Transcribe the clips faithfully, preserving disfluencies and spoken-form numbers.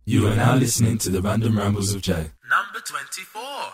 You are now listening to the Random Rambles of Jay. Number twenty-four.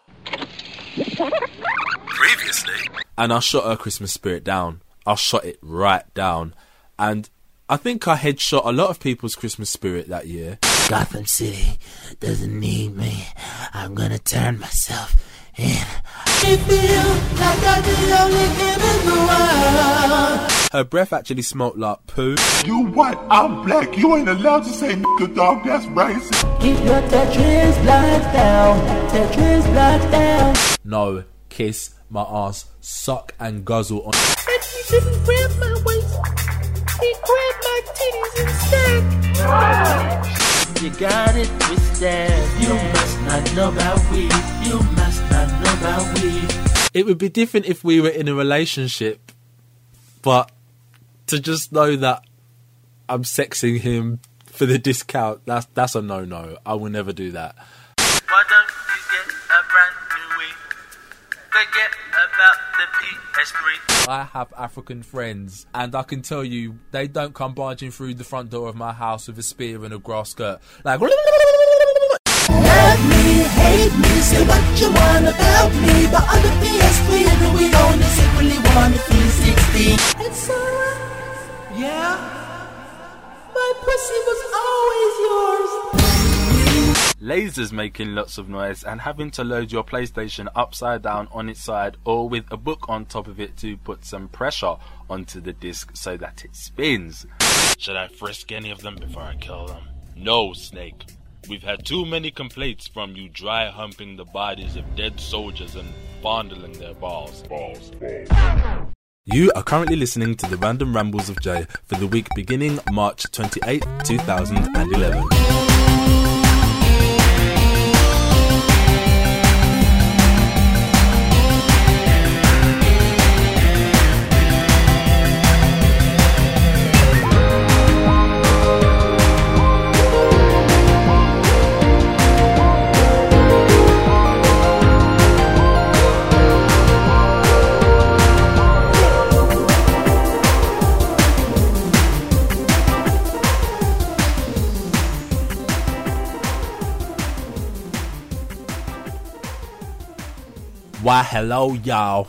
Previously. And I shot her Christmas spirit down. I shot it right down. And I think I headshot a lot of people's Christmas spirit that year. Gotham City doesn't need me. I'm gonna turn myself in. I feel like I'm the only kid in the world. Her breath actually smelt like poo. You what? I'm black. You ain't allowed to say nigga, dog. That's racist. Keep your Tetris block down. Tetris block down. No, kiss my ass, suck and guzzle on. And he didn't grab my waist. He grabbed my titties instead. You got it twisted. You must not know about weed. You must not know about weed. It would be different if we were in a relationship, but to just know that I'm sexing him for the discount, that's that's a no-no. I will never do that. Why don't you get a brand new Wii? Forget about the P S three. I have African friends, and I can tell you, they don't come barging through the front door of my house with a spear and a grass skirt. Like, love me, hate me, say what you want about me, but on the P S three and we only secretly want a three sixty. It's alright, yeah, my pussy was always yours. lasers making lots of noise, and having to load your PlayStation upside down on its side or with a book on top of it to put some pressure onto the disc so that it spins. Should I frisk any of them before I kill them? No, Snake. We've had too many complaints from you dry humping the bodies of dead soldiers and fondling their balls. Balls, balls. You are currently listening to the Random Rambles of Jay for the week beginning March twenty-eighth, two thousand eleven. Why, hello, y'all.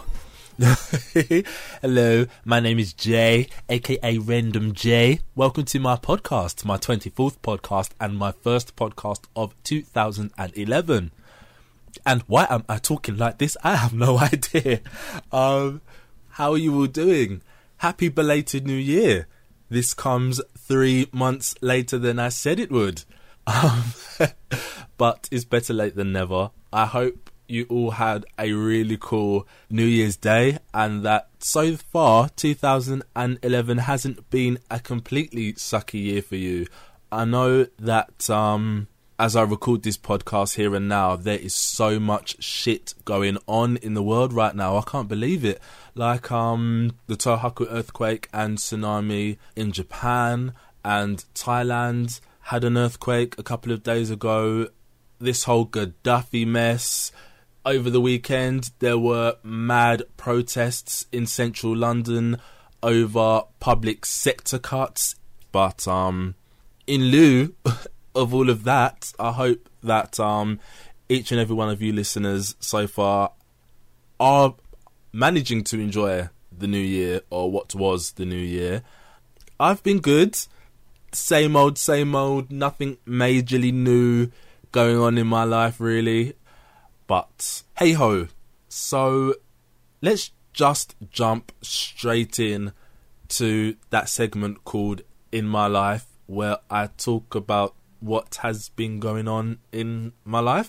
Hello, my name is Jay, aka Random Jay. Welcome to my podcast, my twenty-fourth podcast, and my first podcast of two thousand eleven. And why am I talking like this? I have no idea. Um, how are you all doing? Happy belated New Year. This comes three months later than I said it would. Um, but it's better late than never. I hope you all had a really cool New Year's Day, and that so far two thousand eleven hasn't been a completely sucky year for you. I know that um, as I record this podcast here and now, there is so much shit going on in the world right now. I can't believe it. Like um, the Tohoku earthquake and tsunami in Japan, and Thailand had an earthquake a couple of days ago. This whole Gaddafi mess. Over the weekend, there were mad protests in central London over public sector cuts. But um, in lieu of all of that, I hope that um, each and every one of you listeners so far are managing to enjoy the new year, or what was the new year. I've been good. Same old, same old. Nothing majorly new going on in my life, really. But hey ho, so let's just jump straight in to that segment called In My Life, where I talk about what has been going on in my life.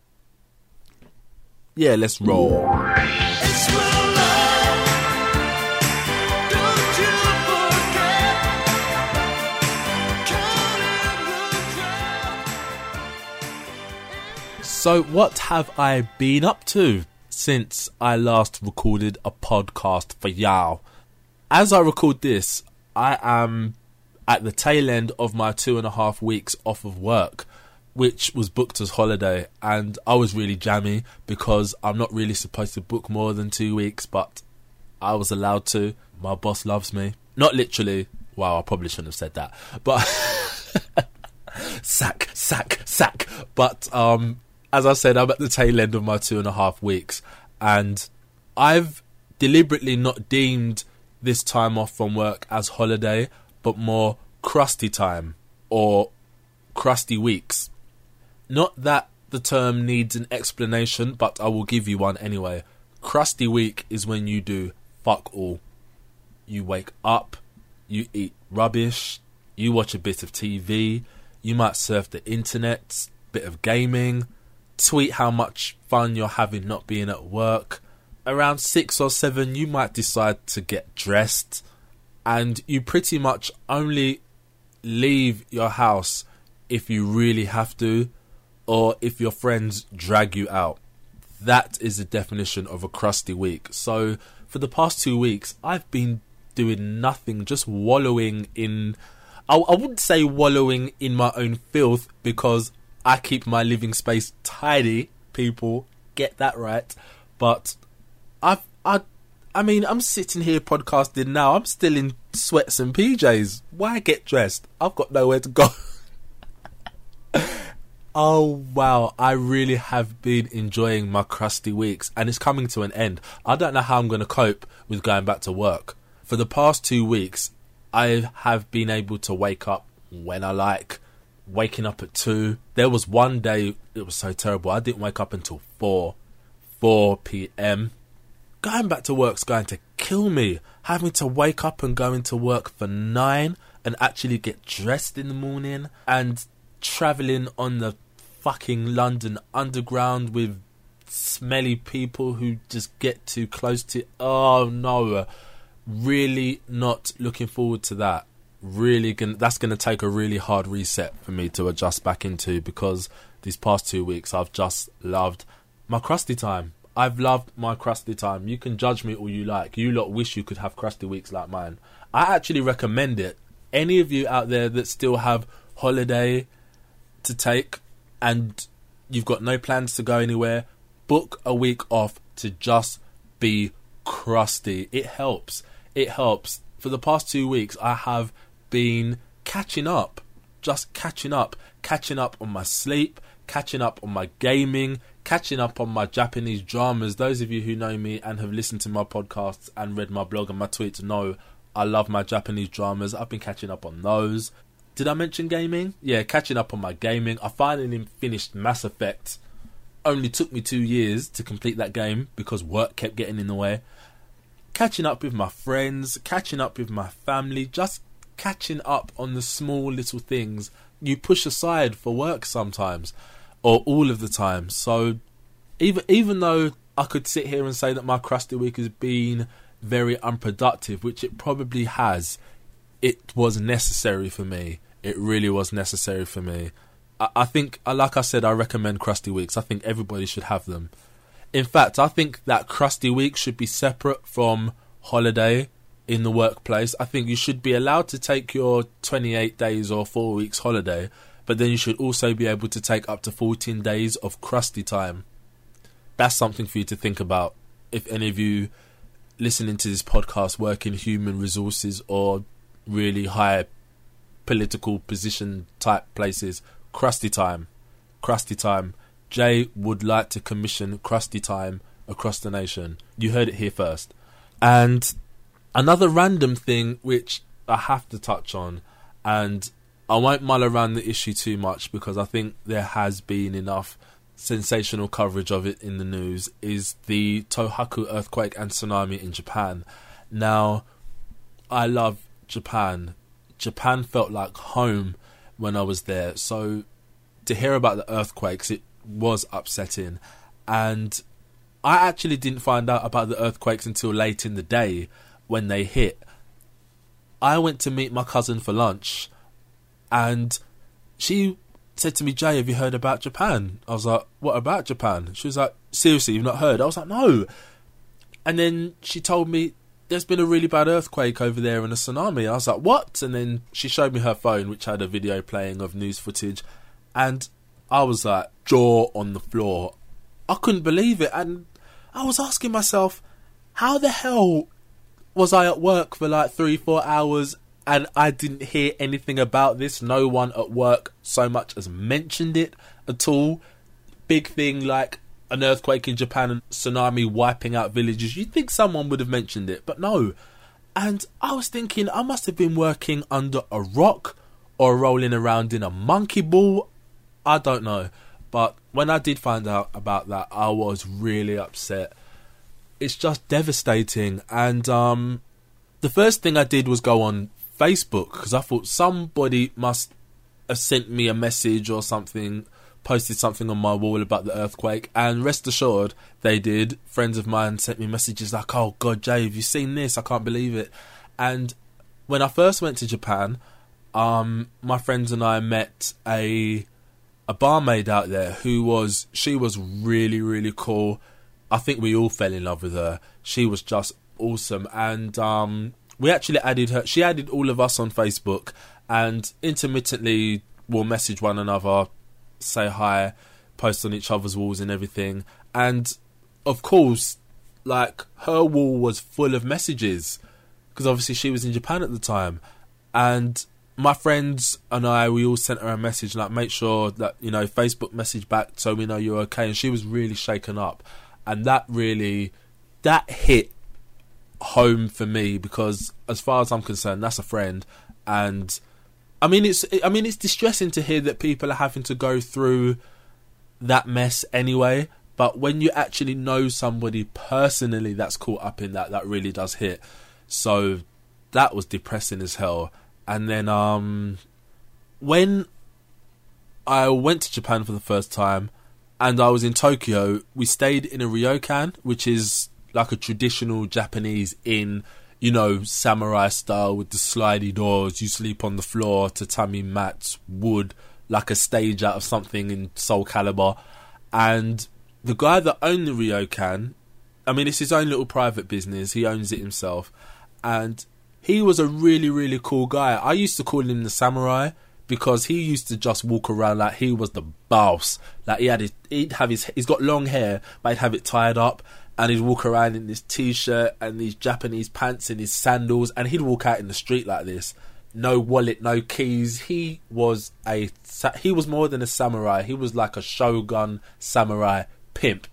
Yeah, let's roll. It's my life. Don't you forget. So what have I been up to since I last recorded a podcast for y'all? As I record this, I am at the tail end of my two and a half weeks off of work, which was booked as holiday, and I was really jammy because I'm not really supposed to book more than two weeks, but I was allowed to. My boss loves me. Not literally. Wow, I probably shouldn't have said that. But sack, sack, sack. But um, as I said, I'm at the tail end of my two and a half weeks, and I've deliberately not deemed this time off from work as holiday, but more crusty time or crusty weeks. Not that the term needs an explanation, but I will give you one anyway. Crusty week is when you do fuck all. You wake up, you eat rubbish, you watch a bit of T V, you might surf the internet, bit of gaming, tweet how much fun you're having not being at work. Around six or seven you might decide to get dressed, and you pretty much only leave your house if you really have to, or if your friends drag you out. That is the definition of a crusty week. So for the past two weeks I've been doing nothing, just wallowing in I, I wouldn't say wallowing in my own filth, because I keep my living space tidy, people, get that right. But I've, I I mean, I'm sitting here podcasting now, I'm still in sweats and P Js. Why get dressed? I've got nowhere to go. Oh wow, I really have been enjoying my crusty weeks, and it's coming to an end. I don't know how I'm going to cope with going back to work. For the past two weeks, I have been able to wake up when I like, waking up at two. There was one day, it was so terrible, I didn't wake up until four p.m. Going back to work's going to kill me. Having to wake up and go into work for nine and actually get dressed in the morning, and travelling on the fucking London Underground with smelly people who just get too close to... Oh no, really not looking forward to that. Really gonna, that's going to take a really hard reset for me to adjust back into, because these past two weeks I've just loved my crusty time. I've loved my crusty time. You can judge me all you like. You lot wish you could have crusty weeks like mine. I actually recommend it. Any of you out there that still have holiday to take and you've got no plans to go anywhere, book a week off to just be crusty. It helps. It helps. For the past two weeks I have been catching up. Just catching up. Catching up on my sleep, catching up on my gaming, catching up on my Japanese dramas. Those of you who know me and have listened to my podcasts and read my blog and my tweets know I love my Japanese dramas. I've been catching up on those. Did I mention gaming? Yeah, catching up on my gaming. I finally finished Mass Effect. Only took me two years to complete that game because work kept getting in the way. Catching up with my friends, catching up with my family, just catching up on the small little things you push aside for work sometimes, or all of the time. So even even though I could sit here and say that my crusty week has been very unproductive, which it probably has, it was necessary for me. It really was necessary for me. I, I think, like I said, I recommend crusty weeks. I think everybody should have them. In fact, I think that crusty week should be separate from holiday in the workplace. I think you should be allowed to take your twenty-eight days or four weeks holiday, but then you should also be able to take up to fourteen days of crusty time. That's something for you to think about. If any of you listening to this podcast work in human resources or really high political position type places, crusty time. Crusty time. Jay would like to commission crusty time across the nation. You heard it here first. And another random thing which I have to touch on, and I won't mull around the issue too much because I think there has been enough sensational coverage of it in the news, is the Tohoku earthquake and tsunami in Japan. Now, I love Japan. Japan felt like home when I was there. So to hear about the earthquakes, it was upsetting. And I actually didn't find out about the earthquakes until late in the day when they hit. I went to meet my cousin for lunch and she said to me, Jay, have you heard about Japan? I was like, what about Japan? She was like, seriously, you've not heard? I was like, no. And then she told me there's been a really bad earthquake over there and a tsunami. I was like, what? And then she showed me her phone, which had a video playing of news footage. And I was like, jaw on the floor. I couldn't believe it. And I was asking myself, how the hell was I at work for like three, four hours and I didn't hear anything about this. No one at work so much as mentioned it at all. Big thing like an earthquake in Japan and tsunami wiping out villages. You'd think someone would have mentioned it, but no. And I was thinking I must have been working under a rock or rolling around in a monkey ball. I don't know. But when I did find out about that, I was really upset. It's just devastating. And um, the first thing I did was go on Facebook, because I thought somebody must have sent me a message or something, posted something on my wall about the earthquake. And rest assured, they did. Friends of mine sent me messages like, oh God, Jay, have you seen this? I can't believe it. And when I first went to Japan, um, my friends and I met a... a barmaid out there who was, she was really, really cool. I think we all fell in love with her. She was just awesome. And um, we actually added her, she added all of us on Facebook, and intermittently we'll message one another, say hi, post on each other's walls and everything. And of course, like, her wall was full of messages, because obviously she was in Japan at the time. And my friends and I, we all sent her a message, like, make sure that, you know, Facebook message back so we know you're okay. And she was really shaken up. And that really, that hit home for me, because as far as I'm concerned, that's a friend. And I mean, it's, I mean, it's distressing to hear that people are having to go through that mess anyway. But when you actually know somebody personally that's caught up in that, that really does hit. So that was depressing as hell. And then um, when I went to Japan for the first time and I was in Tokyo, we stayed in a ryokan, which is like a traditional Japanese inn, you know, samurai style with the slidey doors. You sleep on the floor, tatami mats, wood, like a stage out of something in Soul Calibur. And the guy that owned the ryokan, I mean, it's his own little private business. He owns it himself. And he was a really, really cool guy. I used to call him the samurai because he used to just walk around like he was the boss. Like he had his, he'd have his, he's got long hair, but he'd have it tied up, and he'd walk around in this t-shirt and these Japanese pants and his sandals, and he'd walk out in the street like this. No wallet, no keys. He was a, he was more than a samurai. He was like a shogun samurai pimp.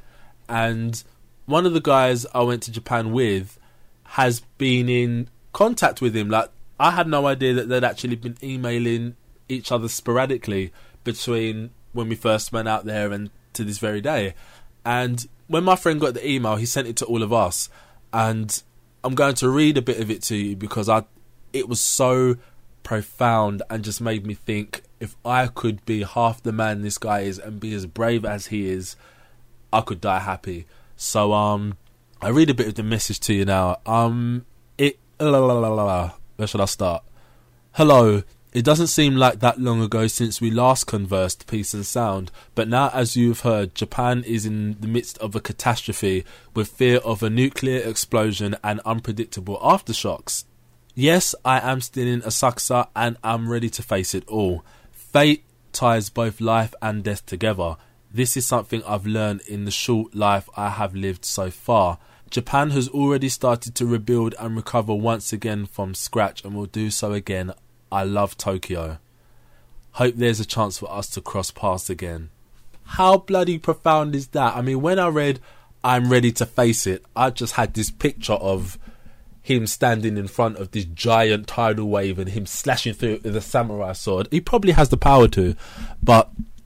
And one of the guys I went to Japan with has been in contact with him. Like, I had no idea that they'd actually been emailing each other sporadically between when we first went out there and to this very day. And when my friend got the email, he sent it to all of us, and I'm going to read a bit of it to you because I it was so profound and just made me think, if I could be half the man this guy is and be as brave as he is, I could die happy. So um I read a bit of the message to you now. Um it la, la, la, la, la. Where should I start? Hello. It doesn't seem like that long ago since we last conversed peace and sound, but now, as you've heard, Japan is in the midst of a catastrophe with fear of a nuclear explosion and unpredictable aftershocks. Yes, I am still in Asakusa and I'm ready to face it all. Fate ties both life and death together. This is something I've learned in the short life I have lived so far. Japan has already started to rebuild and recover once again from scratch and will do so again. I love Tokyo. Hope there's a chance for us to cross paths again. How bloody profound is that? I mean, when I read I'm ready to face it, I just had this picture of him standing in front of this giant tidal wave and him slashing through it with a samurai sword. He probably has the power to, but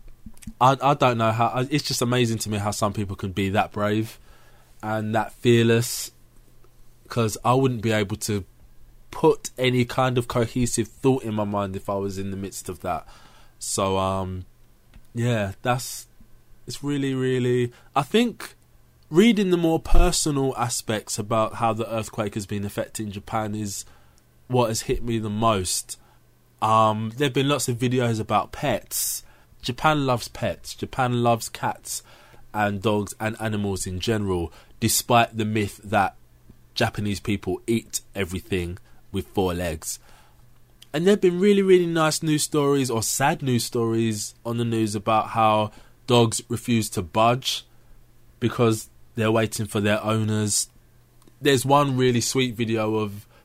I, I don't know how. It's just amazing to me how some people can be that brave and that fearless, because I wouldn't be able to put any kind of cohesive thought in my mind if I was in the midst of that. So um yeah, that's it's really really I think reading the more personal aspects about how the earthquake has been affecting Japan is what has hit me the most. Um there have been lots of videos about pets. Japan loves pets. Japan loves cats and dogs and animals in general, despite the myth that Japanese people eat everything with four legs. And there have been really, really nice news stories or sad news stories on the news about how dogs refuse to budge because they're waiting for their owners. There's one really sweet video of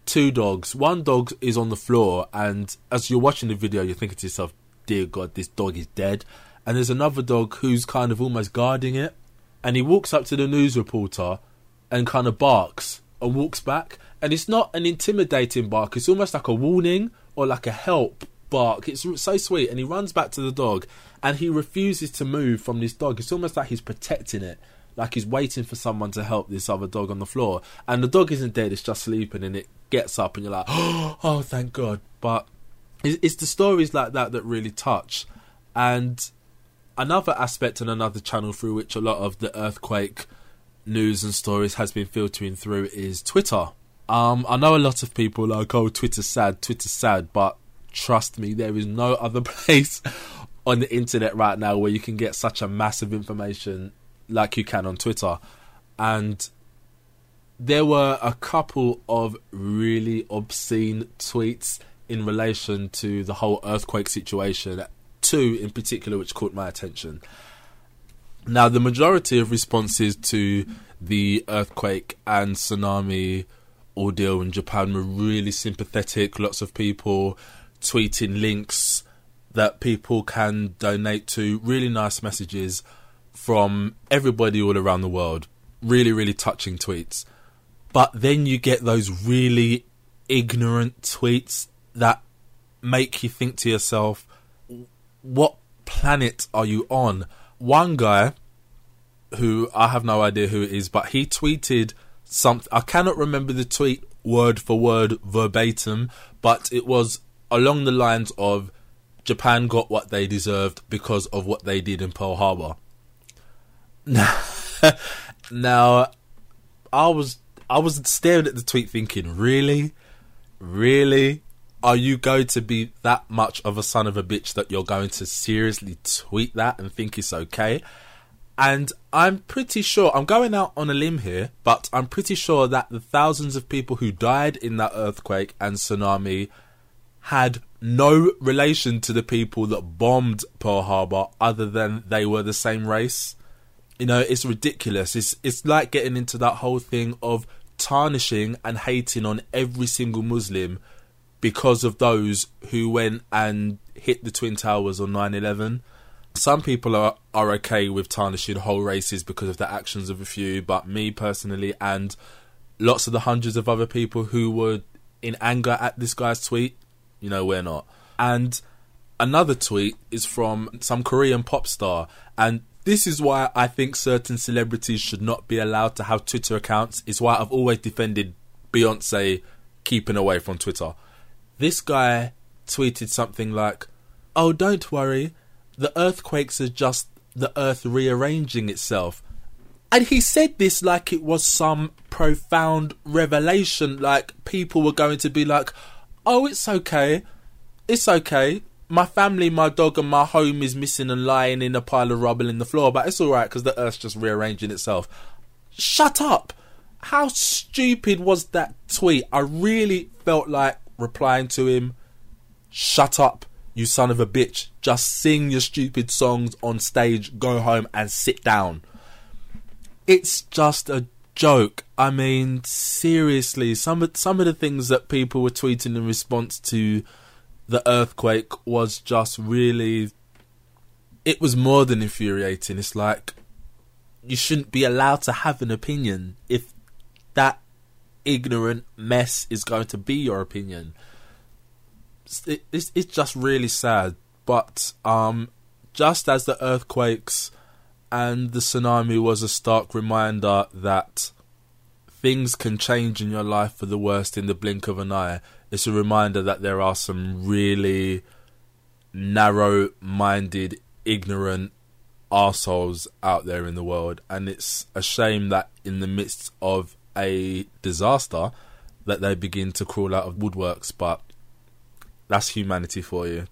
two dogs. One dog is on the floor, and as you're watching the video, you're thinking to yourself, dear God, this dog is dead. And there's another dog who's kind of almost guarding it, and he walks up to the news reporter and kind of barks and walks back. And it's not an intimidating bark, it's almost like a warning or like a help bark. It's so sweet. And he runs back to the dog, and he refuses to move from this dog. It's almost like he's protecting it, like he's waiting for someone to help this other dog on the floor. And the dog isn't dead, it's just sleeping, and it gets up and you're like, oh, thank God. But it's the stories like that that really touch. And another aspect and another channel through which a lot of the earthquake news and stories has been filtering through is Twitter. Um, I know a lot of people are like, oh, Twitter's sad, Twitter's sad, but trust me, there is no other place on the internet right now where you can get such a massive information like you can on Twitter. And there were a couple of really obscene tweets in relation to the whole earthquake situation, two in particular which caught my attention. Now, the majority of responses to the earthquake and tsunami ordeal in Japan were really sympathetic. Lots of people tweeting links that people can donate to, really nice messages from everybody all around the world. Really, really touching tweets. But then you get those really ignorant tweets that make you think to yourself, what planet are you on? One guy, who I have no idea who it is, but he tweeted something. I cannot remember the tweet word for word verbatim, but it was along the lines of, Japan got what they deserved because of what they did in Pearl Harbor. Now, I was I was staring at the tweet thinking, really? Really? Are you going to be that much of a son of a bitch that you're going to seriously tweet that and think it's okay? And I'm pretty sure, I'm going out on a limb here, but I'm pretty sure that the thousands of people who died in that earthquake and tsunami had no relation to the people that bombed Pearl Harbor other than they were the same race. You know, it's ridiculous. It's it's like getting into that whole thing of tarnishing and hating on every single Muslim because of those who went and hit the Twin Towers on nine eleven. Some people are, are okay with tarnishing whole races because of the actions of a few, but me personally and lots of the hundreds of other people who were in anger at this guy's tweet, you know, we're not. And another tweet is from some Korean pop star, and this is why I think certain celebrities should not be allowed to have Twitter accounts. It's why I've always defended Beyonce keeping away from Twitter. This guy tweeted something like, oh, don't worry, the earthquakes are just the earth rearranging itself. And he said this like it was some profound revelation, like people were going to be like, oh, it's okay, it's okay. My family, my dog and my home is missing and lying in a pile of rubble in the floor, but it's alright because the earth's just rearranging itself. Shut up! How stupid was that tweet? I really felt like replying to him, shut up, you son of a bitch. Just sing your stupid songs on stage, go home and sit down. It's just a joke. I mean, seriously, some of, some of the things that people were tweeting in response to the earthquake was just really, it was more than infuriating. It's like, you shouldn't be allowed to have an opinion if that ignorant mess is going to be your opinion. It, it's, it's just really sad. But um, just as the earthquakes and the tsunami was a stark reminder that things can change in your life for the worst in the blink of an eye, it's a reminder that there are some really narrow-minded, ignorant arseholes out there in the world. And it's a shame that in the midst of a disaster that they begin to crawl out of woodworks, but that's humanity for you.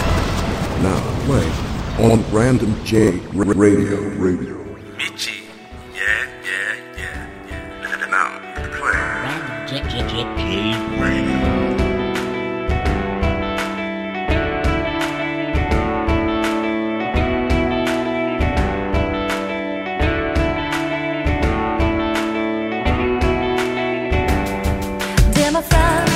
Now play on Random J Radio Radio. Michi, yeah, yeah, yeah, yeah. Now play Random J, J, J, J Radio. Dear my friend,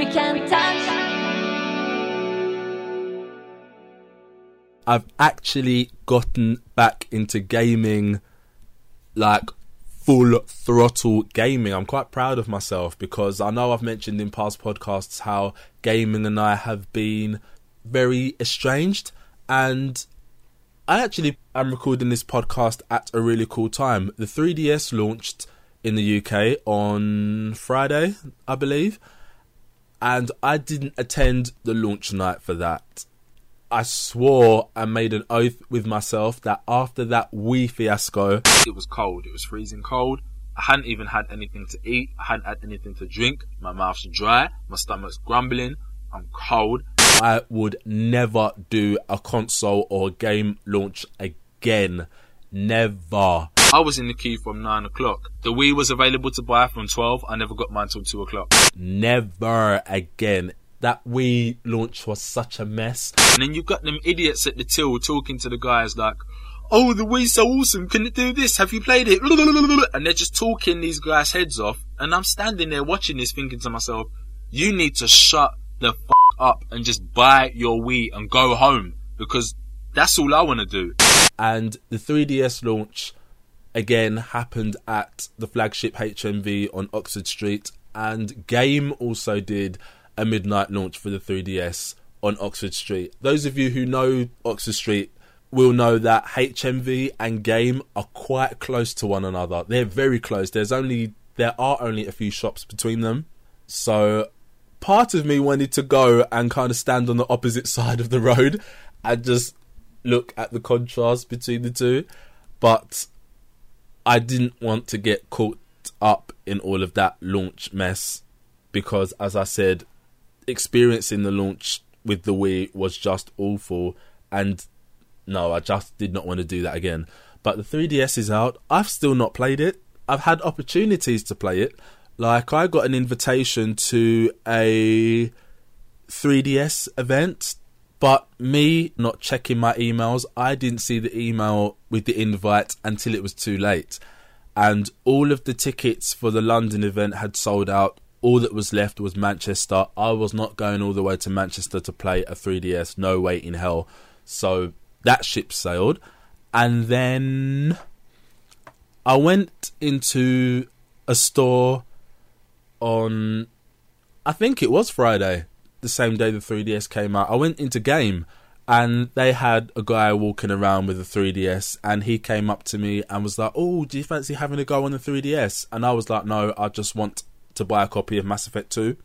you can't touch. I've actually gotten back into gaming, like full throttle gaming. I'm quite proud of myself because I know I've mentioned in past podcasts how gaming and I have been very estranged, and I actually am recording this podcast at a really cool time. The three D S launched in the U K on Friday, I believe, and I didn't attend the launch night for that. I swore and made an oath with myself that after that Wii fiasco, it was cold, it was freezing cold, I hadn't even had anything to eat, I hadn't had anything to drink, my mouth's dry, my stomach's grumbling, I'm cold. I would never do a console or game launch again. Never. I was in the queue from nine o'clock. The Wii was available to buy from twelve, I never got mine till two o'clock. Never again. That Wii launch was such a mess. And then you've got them idiots at the till talking to the guys like, oh, the Wii's so awesome, can it do this? Have you played it? And they're just talking these guys' heads off. And I'm standing there watching this thinking to myself, you need to shut the f*** up and just buy your Wii and go home. Because that's all I want to do. And the three D S launch, again, happened at the flagship H M V on Oxford Street. And Game also did a midnight launch for the three D S on Oxford Street. Those of you who know Oxford Street will know that H M V and Game are quite close to one another. They're very close. There's only there are only a few shops between them. So part of me wanted to go and kind of stand on the opposite side of the road and just look at the contrast between the two. But I didn't want to get caught up in all of that launch mess because, as I said, experiencing the launch with the Wii was just awful, and no, I just did not want to do that again. But the three D S is out. I've still not played it. I've had opportunities to play it. Like, I got an invitation to a three D S event, but me not checking my emails, I didn't see the email with the invite until it was too late. And all of the tickets for the London event had sold out. All that was left was Manchester. I was not going all the way to Manchester to play a three D S. No way in hell. So that ship sailed. And then I went into a store on, I think it was Friday, the same day the three D S came out. I went into Game and they had a guy walking around with a three D S, and he came up to me and was like, oh, do you fancy having a go on the three D S? And I was like, no, I just want to buy a copy of Mass Effect two.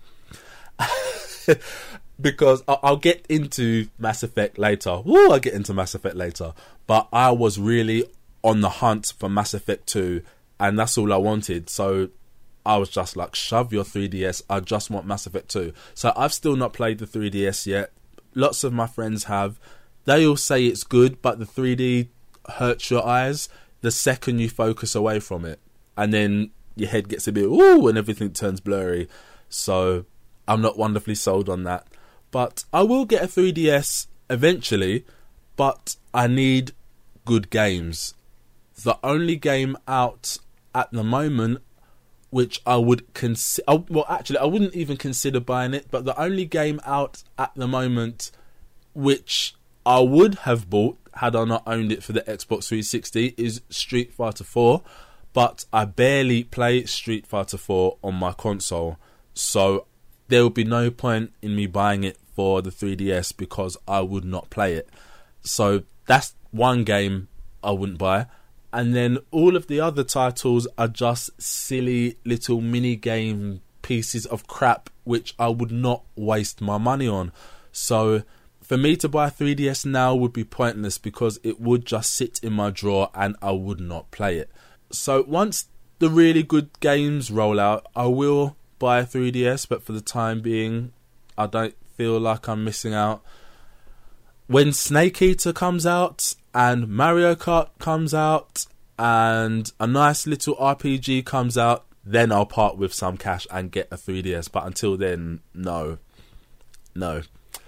Because I'll get into Mass Effect later. Woo, I'll get into Mass Effect later. But I was really on the hunt for Mass Effect two, and that's all I wanted. So I was just like, shove your three D S, I just want Mass Effect two. So I've still not played the three D S yet. Lots of my friends have. They all say it's good, but the three D hurts your eyes the second you focus away from it. And then your head gets a bit, ooh, and everything turns blurry. So I'm not wonderfully sold on that. But I will get a three D S eventually, but I need good games. The only game out at the moment which I would consider, well, actually, I wouldn't even consider buying it, but the only game out at the moment which I would have bought had I not owned it for the Xbox three sixty is Street Fighter four, but I barely play Street Fighter four on my console, so there would be no point in me buying it for the three D S because I would not play it. So that's one game I wouldn't buy. And then all of the other titles are just silly little mini game pieces of crap which I would not waste my money on. So for me to buy a three D S now would be pointless because it would just sit in my drawer and I would not play it. So once the really good games roll out, I will buy a three D S, but for the time being, I don't feel like I'm missing out. When Snake Eater comes out and Mario Kart comes out and a nice little R P G comes out, then I'll part with some cash and get a three D S. But until then, no. No.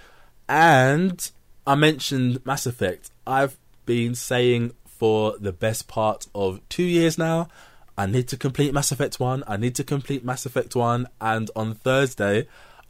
And I mentioned Mass Effect. I've been saying for the best part of two years now, I need to complete Mass Effect one. I need to complete Mass Effect one. And on Thursday,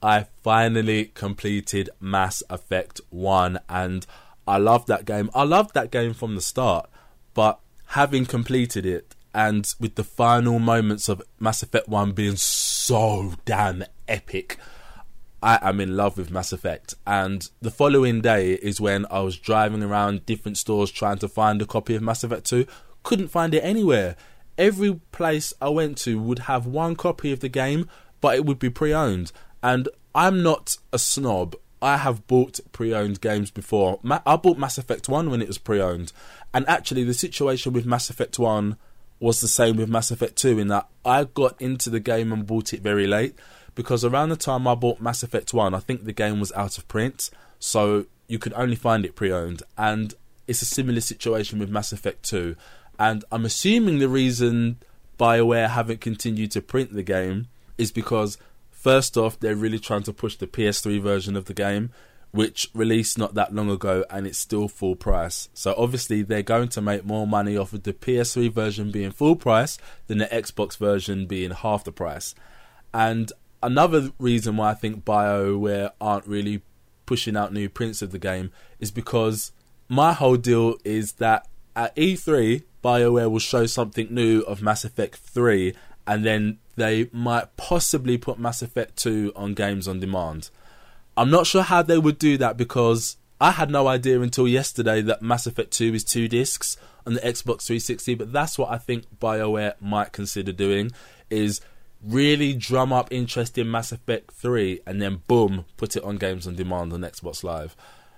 I finally completed Mass Effect one, and I loved that game. I loved that game from the start, but having completed it, and with the final moments of Mass Effect one being so damn epic, I am in love with Mass Effect. And the following day is when I was driving around different stores trying to find a copy of Mass Effect two. Couldn't find it anywhere. Every place I went to would have one copy of the game, but it would be pre-owned. And I'm not a snob. I have bought pre-owned games before. Ma- I bought Mass Effect one when it was pre-owned. And actually the situation with Mass Effect one was the same with Mass Effect two, in that I got into the game and bought it very late. Because around the time I bought Mass Effect one, I think the game was out of print. So you could only find it pre-owned. And it's a similar situation with Mass Effect two. And I'm assuming the reason BioWare haven't continued to print the game is because, first off, they're really trying to push the P S three version of the game, which released not that long ago, and it's still full price. So obviously they're going to make more money off of the P S three version being full price than the Xbox version being half the price. And another reason why I think BioWare aren't really pushing out new prints of the game is because my whole deal is that at E three, BioWare will show something new of Mass Effect three, and then they might possibly put Mass Effect two on Games on Demand. I'm not sure how they would do that, because I had no idea until yesterday that Mass Effect two is two discs on the Xbox three sixty, but that's what I think BioWare might consider doing, is really drum up interest in Mass Effect three and then boom, put it on Games on Demand on Xbox Live.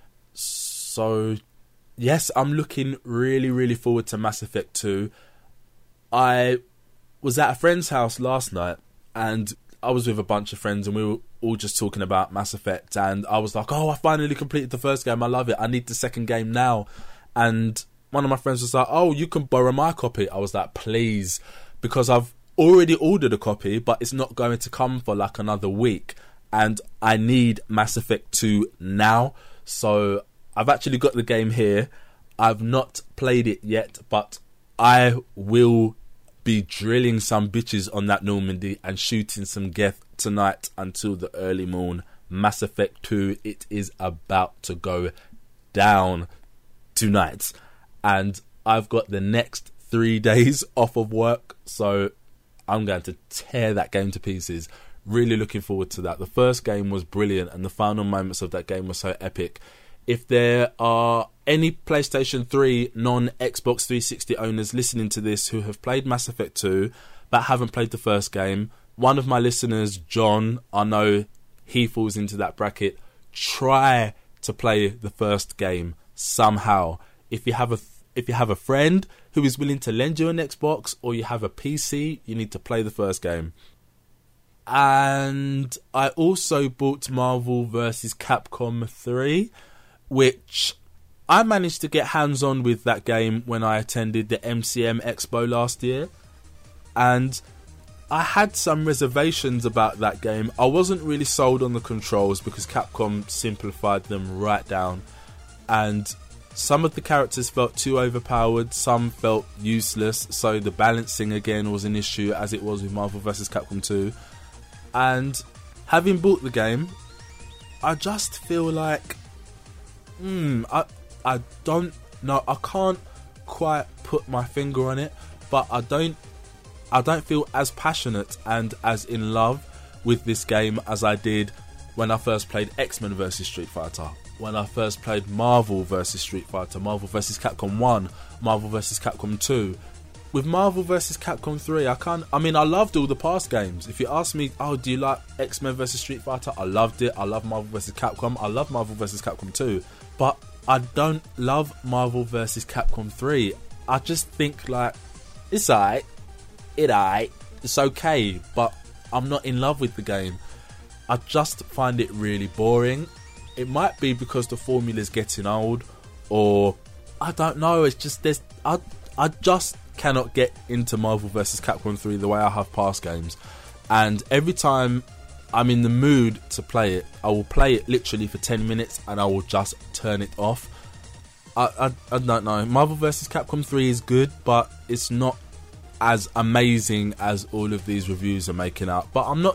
So yes, I'm looking really, really forward to Mass Effect two. I was at a friend's house last night, and I was with a bunch of friends, and we were all just talking about Mass Effect, and I was like, oh, I finally completed the first game, I love it, I need the second game now. And one of my friends was like, oh, you can borrow my copy. I was like, please, because I've already ordered a copy, but it's not going to come for like another week, and I need Mass Effect two now. So I've actually got the game here. I've not played it yet, but I will be drilling some bitches on that Normandy and shooting some Geth tonight until the early morn. Mass Effect two, it is about to go down tonight. And I've got the next three days off of work, so I'm going to tear that game to pieces. Really looking forward to that. The first game was brilliant, and the final moments of that game were so epic. If there are any PlayStation three non-Xbox three sixty owners listening to this who have played Mass Effect two but haven't played the first game, one of my listeners, John, I know he falls into that bracket, try to play the first game somehow. If you have a if you have a friend who is willing to lend you an Xbox, or you have a P C, you need to play the first game. And I also bought Marvel versus. Capcom three, which I managed to get hands-on with that game when I attended the M C M Expo last year. And I had some reservations about that game. I wasn't really sold on the controls because Capcom simplified them right down. And some of the characters felt too overpowered, some felt useless. So the balancing again was an issue, as it was with Marvel versus. Capcom two. And having bought the game, I just feel like... Hmm, I I don't know. I can't quite put my finger on it, but I don't I don't feel as passionate and as in love with this game as I did when I first played X-Men versus. Street Fighter, when I first played Marvel versus. Street Fighter, Marvel versus. Capcom one, Marvel versus. Capcom two. With Marvel versus. Capcom three, I can't. I mean, I loved all the past games. If you ask me, oh, do you like X-Men versus. Street Fighter? I loved it. I love Marvel versus. Capcom. I love Marvel versus. Capcom two. But I don't love Marvel versus. Capcom three. I just think, like, it's alright, it alright, it's okay, but I'm not in love with the game. I just find it really boring. It might be because the formula's getting old, or I don't know. It's just there's I I just cannot get into Marvel versus. Capcom three the way I have past games, and every time I'm in the mood to play it, I will play it literally for ten minutes and I will just turn it off. I, I, I don't know. Marvel versus. Capcom three is good, but it's not as amazing as all of these reviews are making out. But I'm not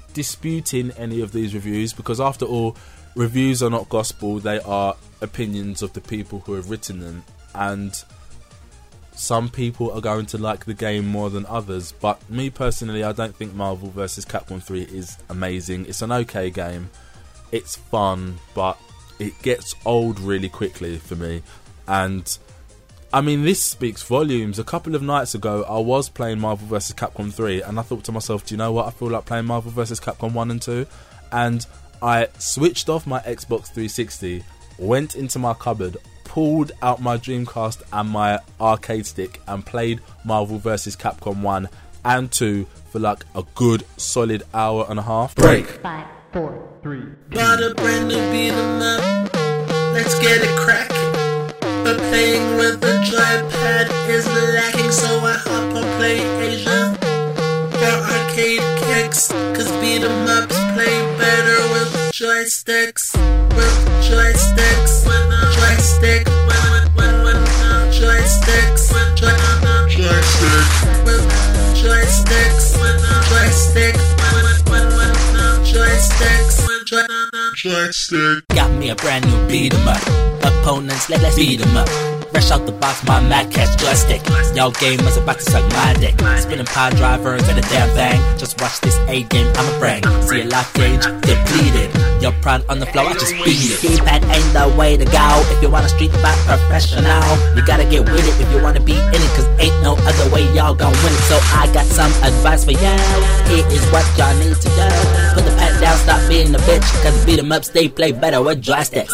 disputing any of these reviews, because after all, reviews are not gospel, they are opinions of the people who have written them, and some people are going to like the game more than others. But me personally, I don't think Marvel versus. Capcom three is amazing. It's an okay game, it's fun, but it gets old really quickly for me. And I mean, this speaks volumes. A couple of nights ago, I was playing Marvel versus. Capcom three, and I thought to myself, do you know what? I feel like playing Marvel versus. Capcom one and two. And I switched off my Xbox three sixty, went into my cupboard, pulled out my Dreamcast and my arcade stick, and played Marvel versus. Capcom one and two for like a good solid hour and a half. Break. Five, four, three. Bought a brand new beat 'em up. Let's get it cracking. But playing with the joypad is lacking, so I hop on Play Asia for arcade kicks. Cause beat 'em ups play better with joysticks. With joysticks. With a joystick. With, with, with, with joysticks. With joysticks. With joysticks. With a joystick. With, with, with, with joysticks. With joystick. Got me a brand new beat 'em up. Opponents, let, let's beat 'em up. Fresh out the box, my Mad Catch joystick. Y'all gamers about to suck my dick. Spinning power drivers and a damn thing. Just watch this A game, I'ma bring. See a life gauge depleted. Your pride on the floor, I just beat it. D-pad ain't the way to go if you want a street fight professional. You gotta get with it if you wanna be in it, cause ain't no other way y'all gon' win it. So I got some advice for y'all. Here is what y'all need to do. Put the pad down, stop being a bitch, cause beat 'em ups, they play better with joysticks.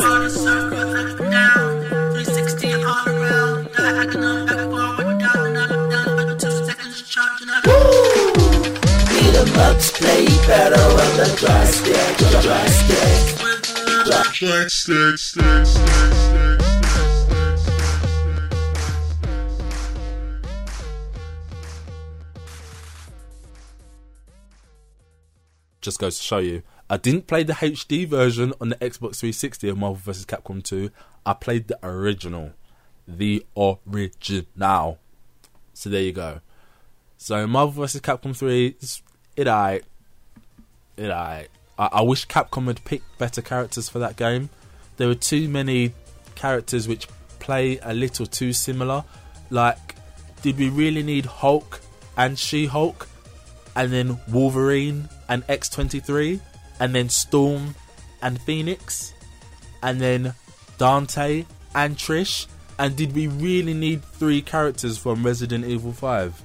Beat 'em ups play better with the joystick, joystick, joystick, stick, stick, stick. Just goes to show you, I didn't play the H D version on the Xbox three sixty of Marvel versus. Capcom two. I played the original. The original. So there you go. So Marvel versus. Capcom three, it aight. It aight. I, I wish Capcom had picked better characters for that game. There were too many characters which play a little too similar. Like, did we really need Hulk and She-Hulk? And then Wolverine and X twenty-three? And then Storm and Phoenix? And then Dante and Trish? And did we really need three characters from Resident Evil five?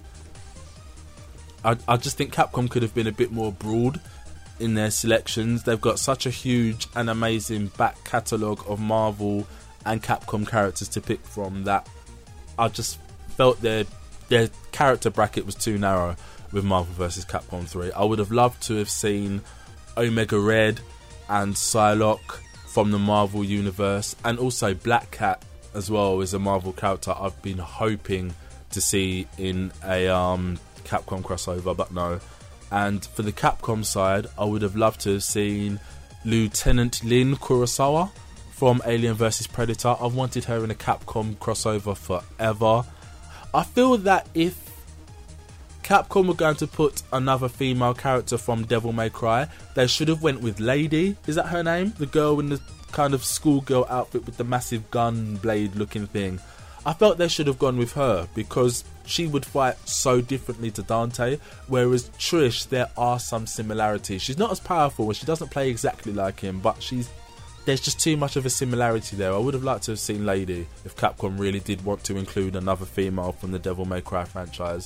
I, I just think Capcom could have been a bit more broad in their selections. They've got such a huge and amazing back catalogue of Marvel and Capcom characters to pick from that I just felt their their character bracket was too narrow with Marvel versus. Capcom three. I would have loved to have seen Omega Red and Psylocke from the Marvel universe, and also Black Cat as well is a Marvel character I've been hoping to see in a um, Capcom crossover, but no. And for the Capcom side, I would have loved to have seen Lieutenant Lin Kurosawa from Alien versus. Predator. I've wanted her in a Capcom crossover forever. I feel that if Capcom were going to put another female character from Devil May Cry, they should have went with Lady. Is that her name? The girl in the kind of schoolgirl outfit with the massive gun blade looking thing. I felt they should have gone with her because she would fight so differently to Dante, whereas Trish, there are some similarities. She's not as powerful and she doesn't play exactly like him, but she's there's just too much of a similarity there. I would have liked to have seen Lady if Capcom really did want to include another female from the Devil May Cry franchise.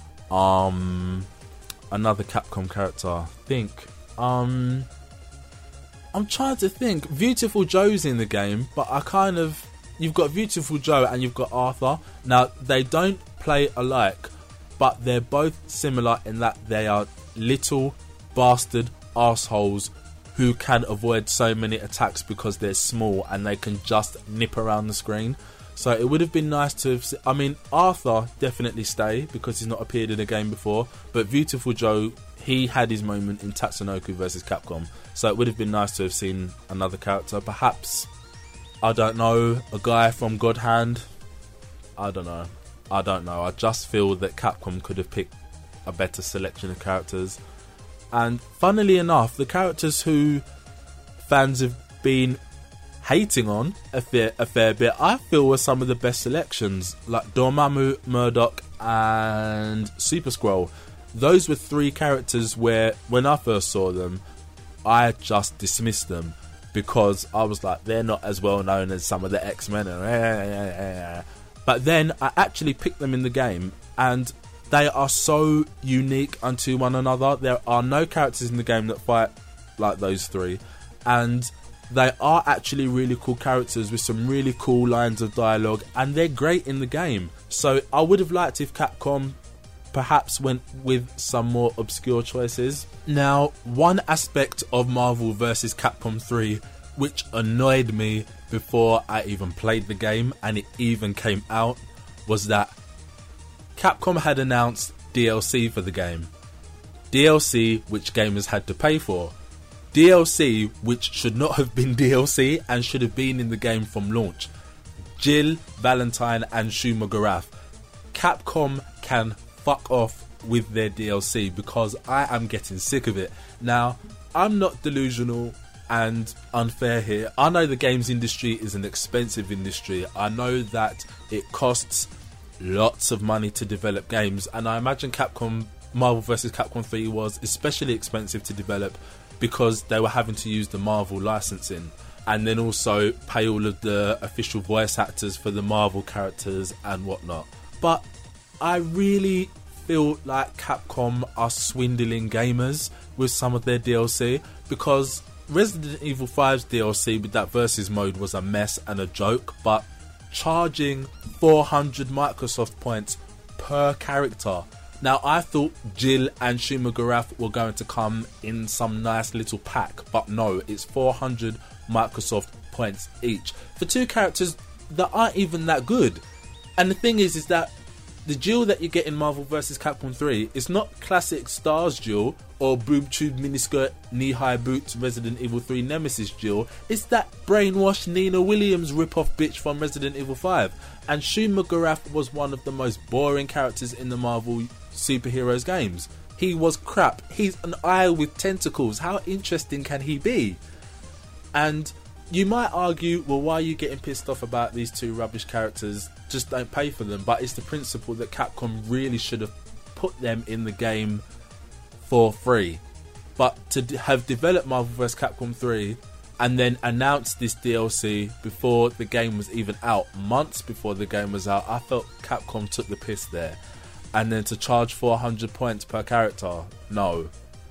Um, another Capcom character, I think. Um, I'm trying to think. Beautiful Joe's in the game, but I kind of... You've got Beautiful Joe and you've got Arthur. Now, they don't play alike, but they're both similar in that they are little bastard arseholes who can avoid so many attacks because they're small and they can just nip around the screen. So it would have been nice to have... I mean, Arthur definitely stay because he's not appeared in a game before, but Beautiful Joe, he had his moment in Tatsunoko versus. Capcom. So it would have been nice to have seen another character. Perhaps, I don't know, a guy from God Hand. I don't know. I don't know. I just feel that Capcom could have picked a better selection of characters. And funnily enough, the characters who fans have been hating on a fair, a fair bit, I feel were some of the best selections, like Dormammu, Murdoch and Super Skrull. Those were three characters where, when I first saw them, I just dismissed them because I was like, they're not as well known as some of the X-Men. But then I actually picked them in the game, and they are so unique unto one another. There are no characters in the game that fight like those three, and they are actually really cool characters with some really cool lines of dialogue, and they're great in the game. So I would have liked if Capcom perhaps went with some more obscure choices. Now, one aspect of Marvel versus. Capcom three which annoyed me before I even played the game and it even came out was that Capcom had announced D L C for the game. D L C which gamers had to pay for. D L C which should not have been D L C and should have been in the game from launch. Jill Valentine and Shu McGrath. Capcom can fuck off with their D L C because I am getting sick of it. Now, I'm not delusional and unfair here. I know the games industry is an expensive industry. I know that it costs lots of money to develop games, and I imagine Capcom Marvel versus. Capcom three was especially expensive to develop because they were having to use the Marvel licensing and then also pay all of the official voice actors for the Marvel characters and whatnot. But I really feel like Capcom are swindling gamers with some of their D L C, because Resident Evil five's D L C with that versus mode was a mess and a joke, but charging four hundred Microsoft points per character. Now, I thought Jill and Shu McGrath were going to come in some nice little pack, but no, it's four hundred Microsoft points each for two characters that aren't even that good. And the thing is, is that the Jill that you get in Marvel versus. Capcom three is not classic Stars Jill or boob tube miniskirt knee-high boots Resident Evil three Nemesis Jill. It's that brainwashed Nina Williams rip-off bitch from Resident Evil five. And Shu McGrath was one of the most boring characters in the Marvel superheroes games. He was crap. He's an eye with tentacles. How interesting can he be? And you might argue, well, why are you getting pissed off about these two rubbish characters? Just don't pay for them. But it's the principle that Capcom really should have put them in the game for free. But to d- have developed Marvel versus. Capcom three and then announce this D L C before the game was even out, months before the game was out, I felt Capcom took the piss there. And then to charge four hundred points per character, no.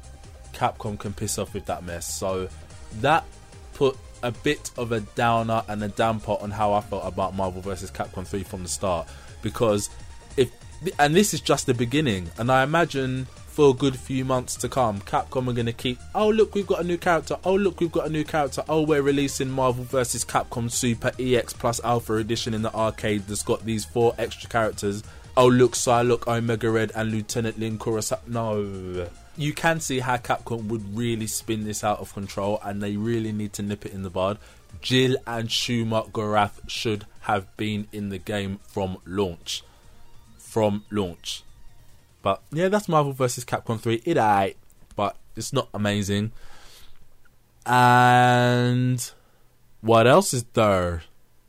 Capcom can piss off with that mess. So that put a bit of a downer and a damper on how I felt about Marvel versus. Capcom three from the start, because if and this is just the beginning, and I imagine for a good few months to come Capcom are going to keep, oh look, we've got a new character, oh look, we've got a new character, oh we're releasing Marvel versus. Capcom Super E X Plus Alpha Edition in the arcade that's got these four extra characters, oh look, Psylocke, Omega Red and Lieutenant Lin Kurosaki. No, you can see how Capcom would really spin this out of control, and they really need to nip it in the bud. Jill and Shu McGrath should have been in the game from launch. From launch. But yeah, that's Marvel versus. Capcom three. It aight, but it's not amazing. And what else is there?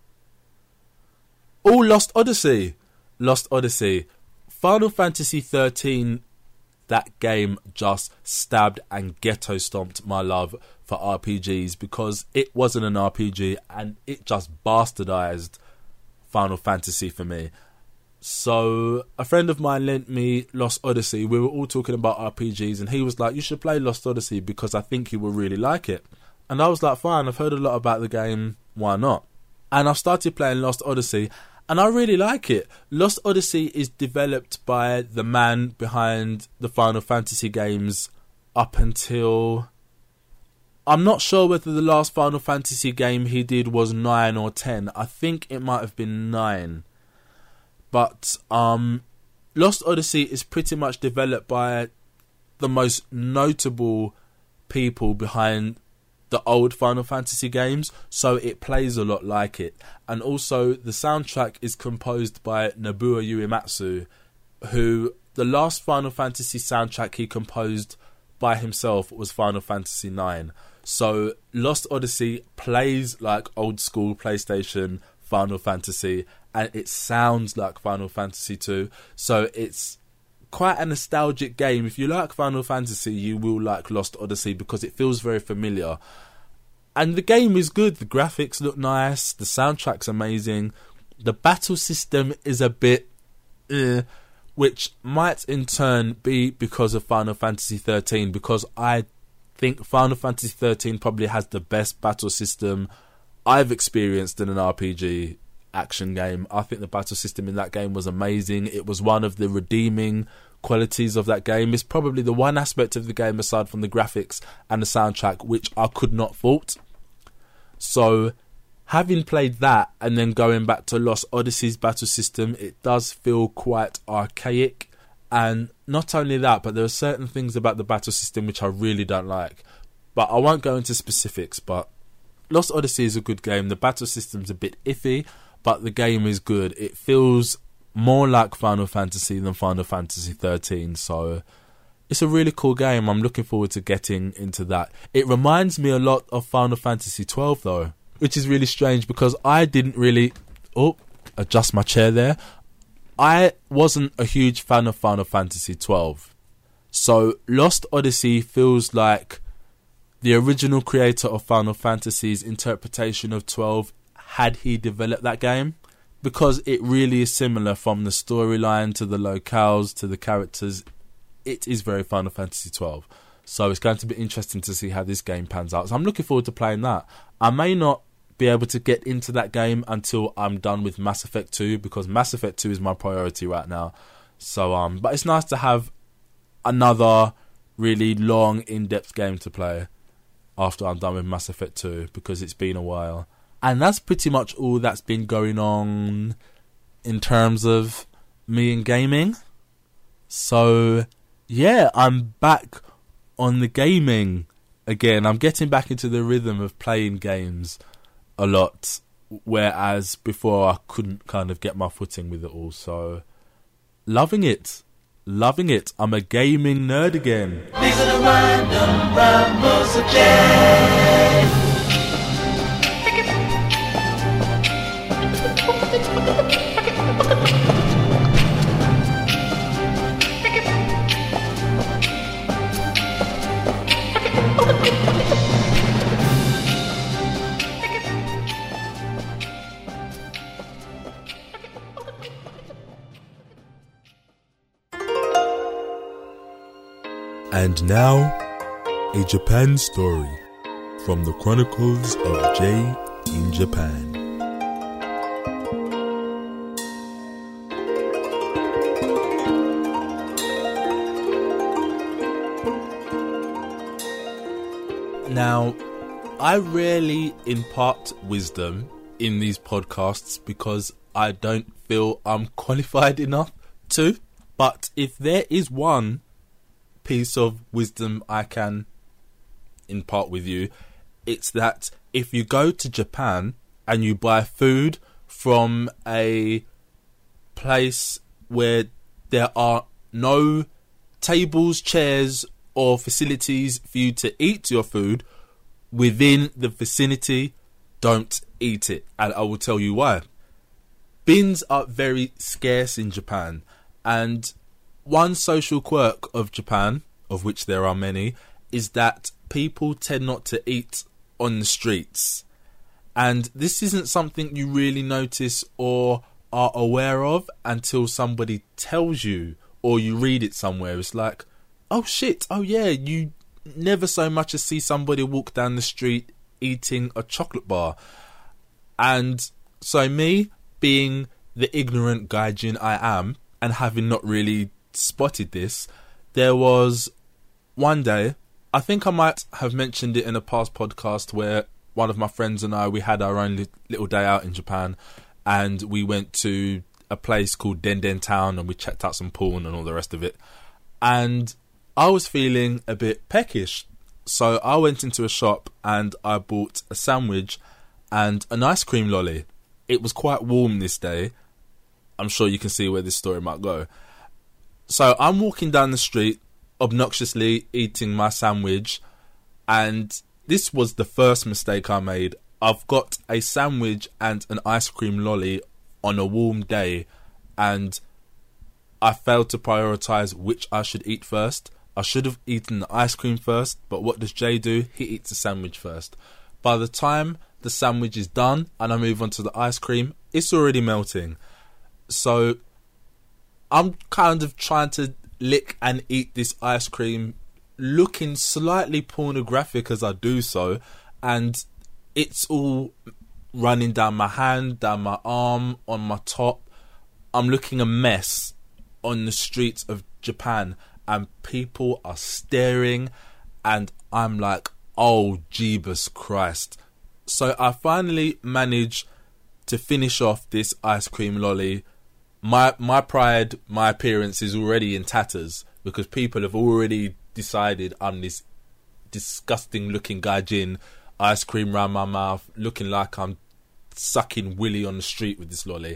Oh, Lost Odyssey. Lost Odyssey. Final Fantasy thirteen. That game just stabbed and ghetto stomped my love for R P Gs, because it wasn't an R P G and it just bastardized Final Fantasy for me. So a friend of mine lent me Lost Odyssey. We were all talking about R P Gs and he was like, you should play Lost Odyssey because I think you will really like it. And I was like, fine, I've heard a lot about the game, why not? And I started playing Lost Odyssey, and I really like it. Lost Odyssey is developed by the man behind the Final Fantasy games up until... I'm not sure whether the last Final Fantasy game he did was nine or ten. I think it might have been nine. But um, Lost Odyssey is pretty much developed by the most notable people behind the old Final Fantasy games, so it plays a lot like it. And also the soundtrack is composed by Nobuo Uematsu, who the last Final Fantasy soundtrack he composed by himself was Final Fantasy nine. So Lost Odyssey plays like old school PlayStation Final Fantasy, and it sounds like Final Fantasy two. So it's quite a nostalgic game. If you like Final Fantasy, you will like Lost Odyssey because it feels very familiar. And the game is good. The graphics look nice. The soundtrack's amazing. The battle system is a bit... Uh, which might in turn be because of Final Fantasy thirteen, because I think Final Fantasy thirteen probably has the best battle system I've experienced in an R P G action game. I think the battle system in that game was amazing. It was one of the redeeming qualities of that game. It's probably the one aspect of the game, aside from the graphics and the soundtrack, which I could not fault. So having played that and then going back to Lost Odyssey's battle system, it does feel quite archaic. And not only that, but there are certain things about the battle system which I really don't like. But I won't go into specifics, but Lost Odyssey is a good game. The battle system's a bit iffy, but the game is good. It feels more like Final Fantasy than Final Fantasy thirteen, so it's a really cool game. I'm looking forward to getting into that. It reminds me a lot of Final Fantasy twelve though, which is really strange because I didn't really... Oh, adjust my chair there. I wasn't a huge fan of Final Fantasy twelve. So Lost Odyssey feels like the original creator of Final Fantasy's interpretation of twelve had he developed that game, because it really is similar from the storyline to the locales to the characters. It is very Final Fantasy twelve. So it's going to be interesting to see how this game pans out. So I'm looking forward to playing that. I may not be able to get into that game until I'm done with Mass Effect two, because Mass Effect two is my priority right now. So um but it's nice to have another really long, in-depth game to play after I'm done with Mass Effect two, because it's been a while. And that's pretty much all that's been going on in terms of me and gaming. So yeah, I'm back on the gaming again. I'm getting back into the rhythm of playing games a lot, whereas before I couldn't kind of get my footing with it all. So loving it, loving it. I'm a gaming nerd again. These are the random rambles of Jay. And now, a Japan story from the Chronicles of Jay in Japan. Now, I rarely impart wisdom in these podcasts because I don't feel I'm qualified enough to. But if there is one piece of wisdom I can impart with you, it's that if you go to Japan and you buy food from a place where there are no tables, chairs, or facilities for you to eat your food within the vicinity, don't eat it. And I will tell you why. Bins are very scarce in Japan, and one social quirk of Japan, of which there are many, is that people tend not to eat on the streets. And this isn't something you really notice or are aware of until somebody tells you or you read it somewhere. It's like, oh shit, oh yeah, you never so much as see somebody walk down the street eating a chocolate bar. And so me, being the ignorant gaijin I am, and having not really spotted this, there was one day, I think I might have mentioned it in a past podcast, where one of my friends and I, we had our own little day out in Japan, and we went to a place called Denden Town and we checked out some porn and all the rest of it. And I was feeling a bit peckish, so I went into a shop and I bought a sandwich and an ice cream lolly. It was quite warm this day. I'm sure you can see where this story might go. So I'm walking down the street obnoxiously eating my sandwich, and this was the first mistake I made. I've got a sandwich and an ice cream lolly on a warm day, and I failed to prioritise which I should eat first. I should have eaten the ice cream first, but what does Jay do? He eats the sandwich first. By the time the sandwich is done and I move on to the ice cream, it's already melting. So I'm kind of trying to lick and eat this ice cream, looking slightly pornographic as I do so, and it's all running down my hand, down my arm, on my top. I'm looking a mess on the streets of Japan, and people are staring, and I'm like, oh, Jeebus Christ. So I finally managed to finish off this ice cream lolly. My my pride, my appearance is already in tatters, because people have already decided I'm this disgusting looking gaijin, ice cream round my mouth, looking like I'm sucking willy on the street with this lolly.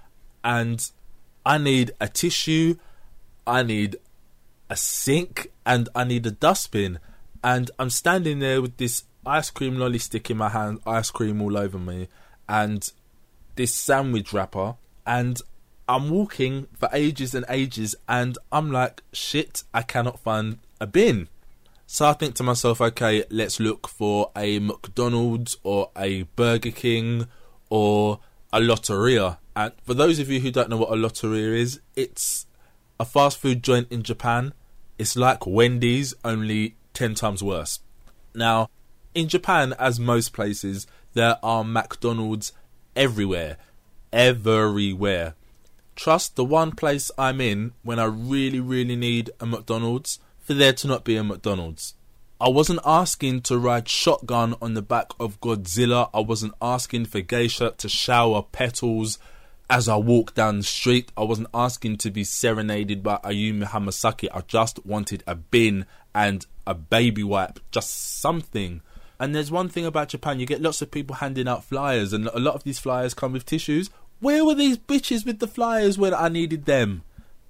And I need a tissue, I need a sink, and I need a dustbin. And I'm standing there with this ice cream lolly stick in my hand, ice cream all over me, and this sandwich wrapper, and I'm walking for ages and ages, and I'm like, shit, I cannot find a bin. So I think to myself, okay, let's look for a McDonald's or a Burger King or a Lotteria. And for those of you who don't know what a Lotteria is, it's a fast food joint in Japan. It's like Wendy's, only ten times worse. Now, in Japan, as most places, there are McDonald's everywhere. Everywhere. Trust the one place I'm in when I really, really need a McDonald's, for there to not be a McDonald's. I wasn't asking to ride shotgun on the back of Godzilla. I wasn't asking for geisha to shower petals as I walk down the street. I wasn't asking to be serenaded by Ayumi Hamasaki. I just wanted a bin and a baby wipe, just something. And there's one thing about Japan, you get lots of people handing out flyers, and a lot of these flyers come with tissues. Where were these bitches with the flyers when I needed them?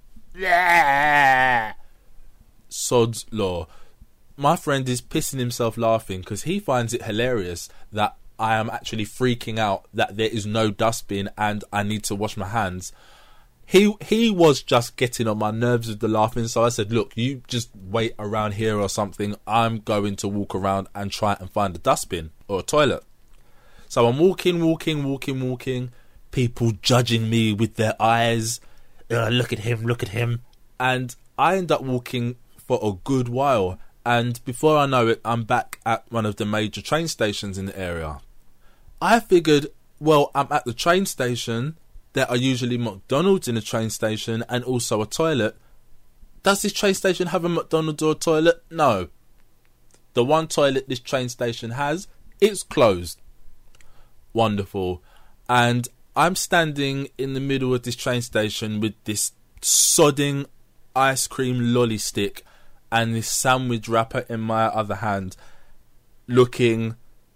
Yeah. Sod's law. My friend is pissing himself laughing because he finds it hilarious that I am actually freaking out that there is no dustbin and I need to wash my hands. He he was just getting on my nerves with the laughing, so I said, look, you just wait around here or something. I'm going to walk around and try and find a dustbin or a toilet. So I'm walking, walking, walking, walking. People judging me with their eyes. Uh, look at him, look at him. And I end up walking for a good while. And before I know it, I'm back at one of the major train stations in the area. I figured, well, I'm at the train station. There are usually McDonald's in the train station and also a toilet. Does this train station have a McDonald's or a toilet? No. The one toilet this train station has, it's closed. Wonderful. And I'm standing in the middle of this train station with this sodding ice cream lolly stick and this sandwich wrapper in my other hand, looking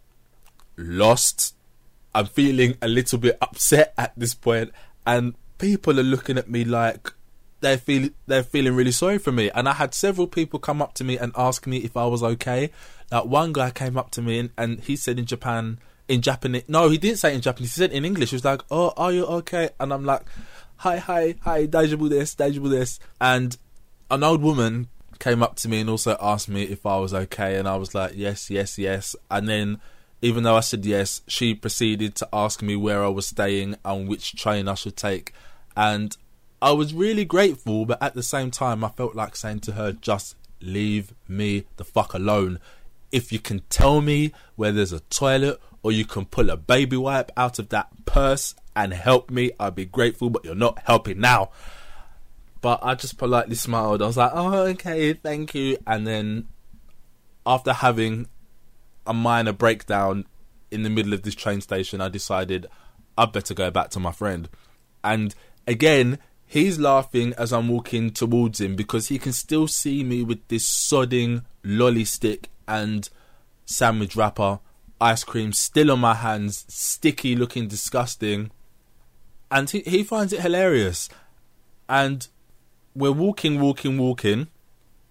lost. I'm feeling a little bit upset at this point, and people are looking at me like they're feel they're feeling really sorry for me. And I had several people come up to me and ask me if I was okay. Like one guy came up to me and, and he said in Japan, in Japanese, no, he didn't say in Japanese, he said in English. He was like, "Oh, are you okay?" And I'm like, "Hi, hi, hi, daijoubu desu, daijoubu desu." And an old woman came up to me and also asked me if I was okay, and I was like, yes, yes, yes. And then, even though I said yes, she proceeded to ask me where I was staying and which train I should take. And I was really grateful, but at the same time, I felt like saying to her, just leave me the fuck alone. If you can tell me where there's a toilet, or you can pull a baby wipe out of that purse and help me, I'd be grateful, but you're not helping now. But I just politely smiled. I was like, oh, okay, thank you. And then after having a minor breakdown in the middle of this train station, I decided I'd better go back to my friend. And again, he's laughing as I'm walking towards him because he can still see me with this sodding lolly stick and sandwich wrapper, ice cream still on my hands, sticky, looking disgusting. And he, he finds it hilarious. And we're walking, walking, walking.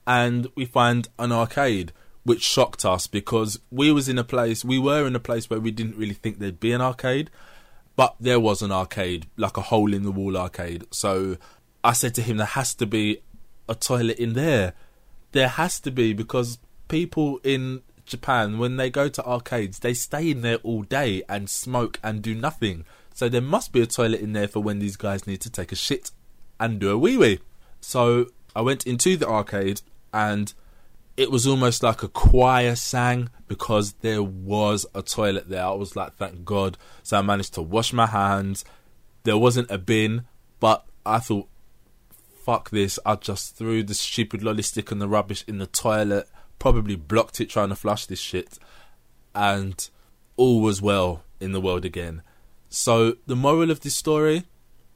and we find an arcade, which shocked us because we was in a place, we were in a place where we didn't really think there'd be an arcade, but there was an arcade, like a hole in the wall arcade. So I said to him, there has to be a toilet in there. There has to be, because people in Japan, when they go to arcades, they stay in there all day and smoke and do nothing. So there must be a toilet in there for when these guys need to take a shit and do a wee-wee. So I went into the arcade, and it was almost like a choir sang because there was a toilet there. I was like, thank God. So I managed to wash my hands. There wasn't a bin, but I thought, fuck this. I just threw the stupid lolly stick and the rubbish in the toilet, probably blocked it trying to flush this shit, and all was well in the world again. So the moral of this story,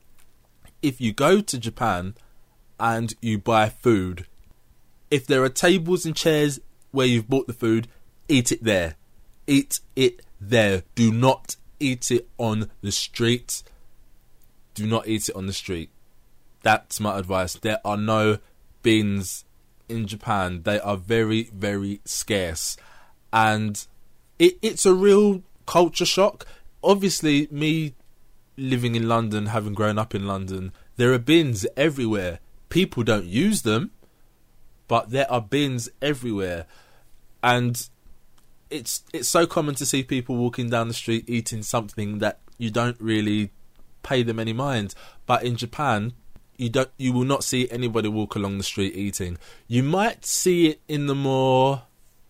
if you go to Japan and you buy food, if there are tables and chairs where you've bought the food, eat it there. Eat it there. Do not eat it on the street. Do not eat it on the street. That's my advice. There are no bins in Japan. They are very, very scarce. And it, it's a real culture shock. Obviously, me living in London, having grown up in London, there are bins everywhere. People don't use them, but there are bins everywhere, and it's it's so common to see people walking down the street eating something that you don't really pay them any mind. But in Japan, you don't you will not see anybody walk along the street eating. You might see it in the more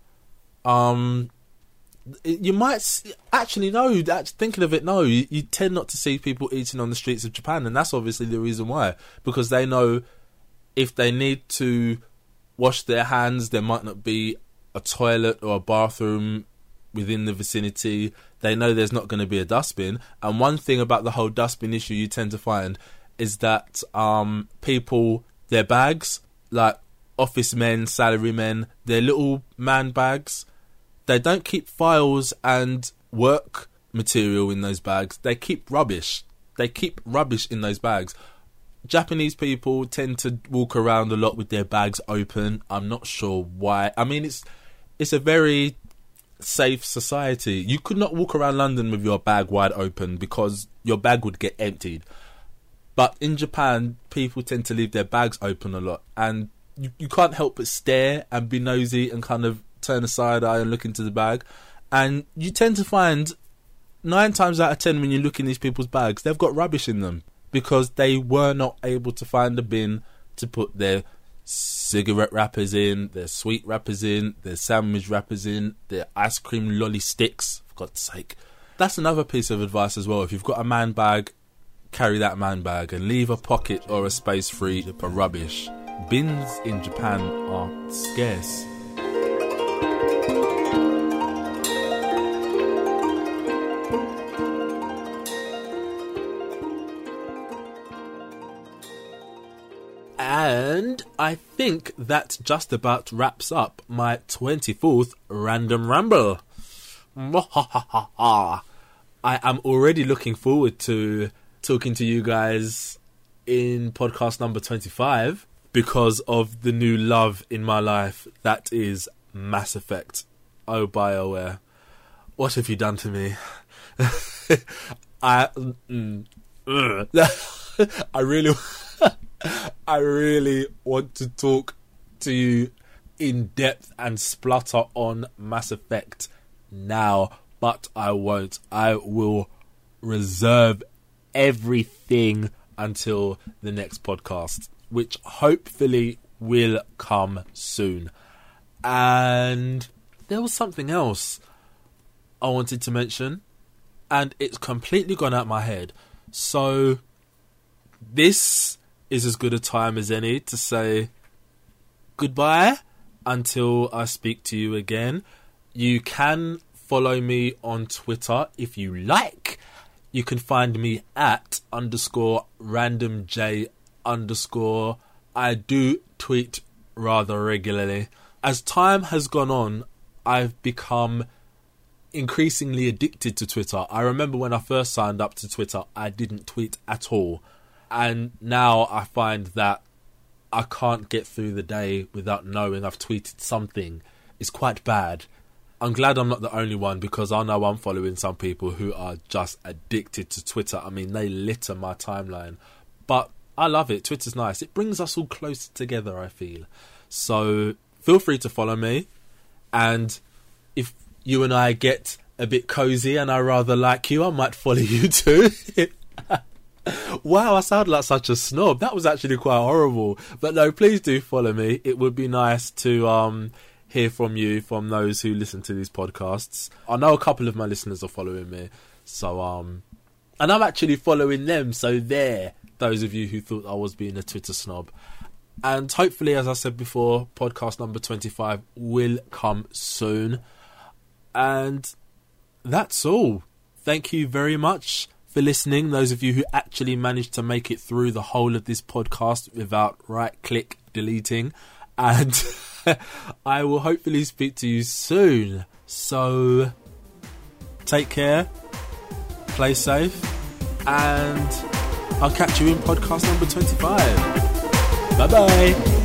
um you might see, actually no thinking of it no you, you tend not to see people eating on the streets of Japan, and that's obviously the reason why, because they know if they need to wash their hands, there might not be a toilet or a bathroom within the vicinity. They know there's not going to be a dustbin. And one thing about the whole dustbin issue you tend to find is that um, people, their bags, like office men, salary men, their little man bags, they don't keep files and work material in those bags. They keep rubbish. They keep rubbish in those bags. Japanese people tend to walk around a lot with their bags open. I'm not sure why. I mean, it's it's a very safe society. You could not walk around London with your bag wide open because your bag would get emptied. But in Japan, people tend to leave their bags open a lot. And you, you can't help but stare and be nosy and kind of turn a side eye and look into the bag. And you tend to find nine times out of ten when you look in these people's bags, they've got rubbish in them, because they were not able to find a bin to put their cigarette wrappers in, their sweet wrappers in, their sandwich wrappers in, their ice cream lolly sticks, for God's sake. That's another piece of advice as well. If you've got a man bag, carry that man bag and leave a pocket or a space free for rubbish. Bins in Japan are scarce. And I think that just about wraps up my twenty-fourth Random Ramble. I am already looking forward to talking to you guys in podcast number twenty-five because of the new love in my life, that is Mass Effect. Oh, BioWare, what have you done to me? I, mm, I really... I really want to talk to you in depth and splutter on Mass Effect now, but I won't. I will reserve everything until the next podcast, which hopefully will come soon. And there was something else I wanted to mention, and it's completely gone out my head. So this is as good a time as any to say goodbye until I speak to you again. You can follow me on Twitter if you like. You can find me at underscore randomj underscore. I do tweet rather regularly. As time has gone on, I've become increasingly addicted to Twitter. I remember when I first signed up to Twitter, I didn't tweet at all. And now I find that I can't get through the day without knowing I've tweeted something. It's quite bad. I'm glad I'm not the only one, because I know I'm following some people who are just addicted to Twitter. I mean, they litter my timeline. But I love it. Twitter's nice. It brings us all closer together, I feel. So feel free to follow me. And if you and I get a bit cozy and I rather like you, I might follow you too. Wow, I sound like such a snob. That was actually quite horrible. But no, please do follow me. It would be nice to um hear from you, from those who listen to these podcasts. I know a couple of my listeners are following me. So um and I'm actually following them. So there, those of you who thought I was being a Twitter snob. And hopefully, as I said before, podcast number twenty-five will come soon. And that's all. Thank you very much for listening. Those of you who actually managed to make it through the whole of this podcast without right-click deleting. And I will hopefully speak to you soon. So, take care, play safe, and I'll catch you in podcast number twenty-five. Bye-bye.